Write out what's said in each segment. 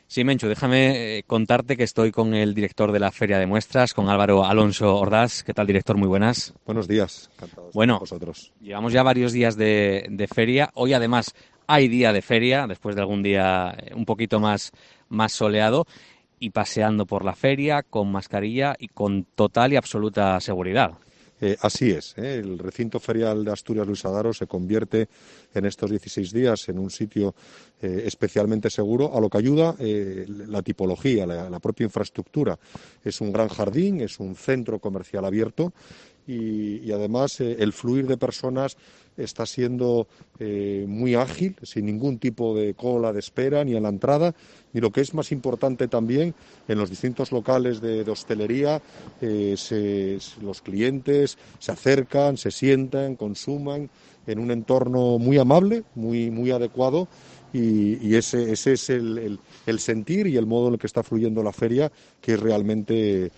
Sí, Menchu, déjame contarte que estoy con el director de la Feria de Muestras, con Álvaro Alonso Ordaz. ¿Qué tal, director? Muy buenas. Buenos días, encantado de estar con Bueno, vosotros. llevamos ya varios días de feria. Hoy, además, hay día de feria, después de algún día un poquito más soleado, y paseando por la feria con mascarilla y con total y absoluta seguridad. Así es, el recinto ferial de Asturias Luis Adaro se convierte en estos 16 días en un sitio especialmente seguro, a lo que ayuda la tipología, la propia infraestructura. Es un gran jardín, es un centro comercial abierto y además el fluir de personas está siendo muy ágil, sin ningún tipo de cola de espera ni en la entrada, ni lo que es más importante también, en los distintos locales de hostelería, los clientes se acercan, se sientan, consuman en un entorno muy amable, muy adecuado. Y ese es el sentir y el modo en el que está fluyendo la feria, que es realmente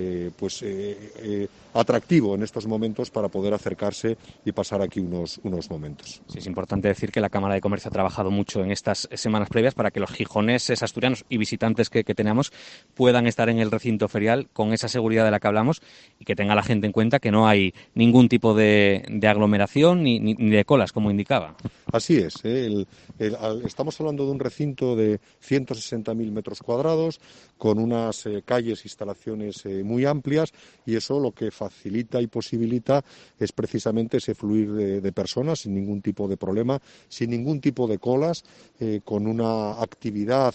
atractivo en estos momentos para poder acercarse y pasar aquí unos momentos. Sí, es importante decir que la Cámara de Comercio ha trabajado mucho en estas semanas previas para que los gijoneses, asturianos y visitantes que tenemos puedan estar en el recinto ferial con esa seguridad de la que hablamos y que tenga la gente en cuenta que no hay ningún tipo de aglomeración ni de colas, como indicaba. Así es, estamos hablando de un recinto de 160.000 metros cuadrados, con unas calles e instalaciones muy amplias, y eso lo que facilita y posibilita es precisamente ese fluir de personas sin ningún tipo de problema, sin ningún tipo de colas, con una actividad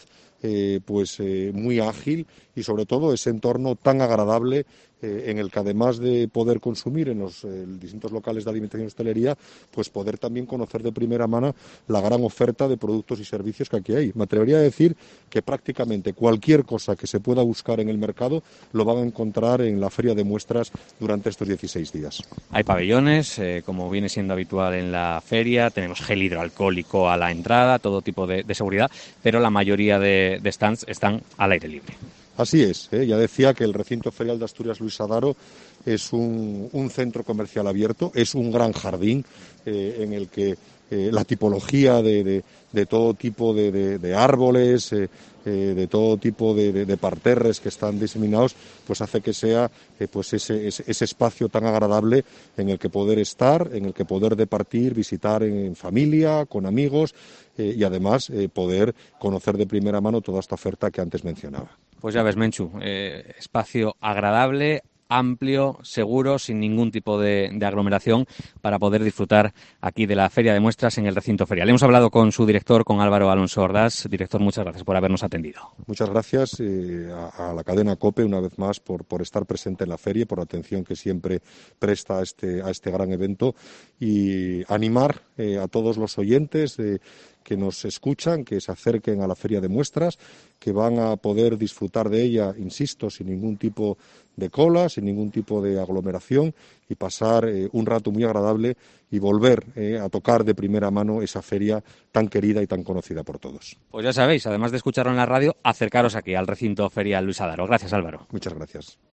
muy ágil y sobre todo ese entorno tan agradable en el que además de poder consumir en los distintos locales de alimentación y hostelería, pues poder también conocer de primera mano la gran oferta de productos y servicios que aquí hay. Me atrevería a decir que prácticamente cualquier cosa que se pueda buscar en el mercado lo van a encontrar en la feria de muestras durante estos 16 días. Hay pabellones, como viene siendo habitual en la feria, tenemos gel hidroalcohólico a la entrada, todo tipo de seguridad, pero la mayoría de stands están al aire libre. Así es, ya decía que el recinto ferial de Asturias Luis Adaro es un centro comercial abierto, es un gran jardín en el que la tipología de todo tipo de árboles, de todo tipo de parterres que están diseminados, pues hace que sea ese espacio tan agradable en el que poder estar, en el que poder departir, visitar en familia, con amigos y además poder conocer de primera mano toda esta oferta que antes mencionaba. Pues ya ves, Menchu, espacio agradable, amplio, seguro, sin ningún tipo de aglomeración para poder disfrutar aquí de la Feria de Muestras en el recinto ferial. Hemos hablado con su director, con Álvaro Alonso Ordaz. Director, muchas gracias por habernos atendido. Muchas gracias a la cadena COPE una vez más por estar presente en la feria, por la atención que siempre presta a este gran evento y animar a todos los oyentes que nos escuchan, que se acerquen a la feria de muestras, que van a poder disfrutar de ella, insisto, sin ningún tipo de cola, sin ningún tipo de aglomeración y pasar un rato muy agradable y volver a tocar de primera mano esa feria tan querida y tan conocida por todos. Pues ya sabéis, además de escucharlo en la radio, acercaros aquí al recinto ferial Luis Adaro. Gracias, Álvaro. Muchas gracias.